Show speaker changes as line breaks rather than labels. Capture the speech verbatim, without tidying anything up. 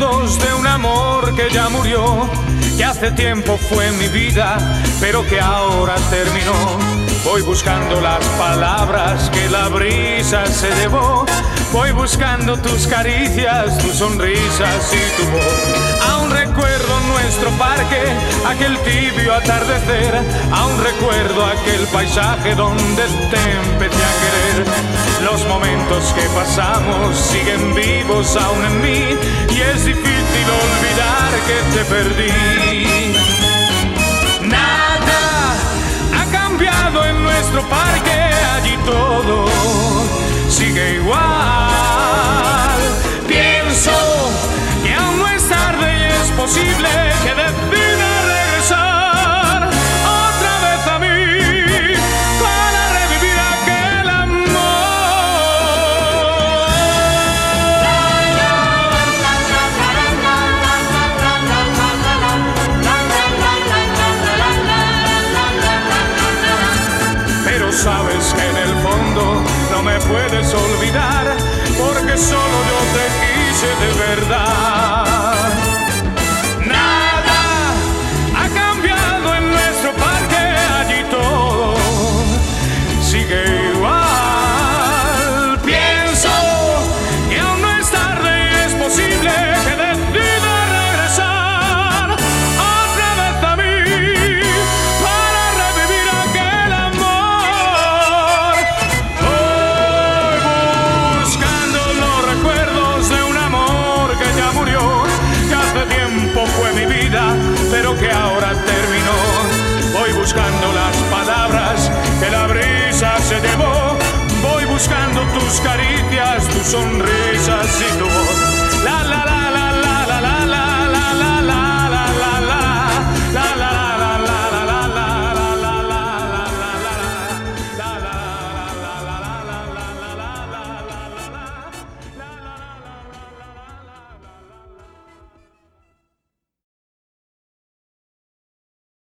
recuerdos de un amor que ya murió, que hace tiempo fue mi vida, pero que ahora terminó. Voy buscando las palabras que la brisa se llevó. Voy buscando tus caricias, tus sonrisas y tu voz. Aún recuerdo nuestro parque, aquel tibio atardecer. Aún recuerdo aquel paisaje donde te empecé a querer. Los momentos que pasamos siguen vivos aún en mí, y es difícil olvidar que te perdí. Nada ha cambiado en nuestro parque, allí todo sigue igual. Pienso que aún no es tarde y es posible que decida regresar otra vez a mí para revivir aquel amor. Pero sabes que en el fondo no me puedes olvidar, porque solo yo te quise de verdad. Nada ha cambiado en nuestro parque, allí todo sigue igual. Pienso que aún no es tarde y es posible que decida regresar otra vez a mí para revivir aquel amor. Voy buscando los recuerdos de un amor que ya murió, que hace tiempo fue mi vida, pero que ahora terminó. Voy buscando las palabras que la brisa se llevó. Voy buscando tus caricias, tus sonrisas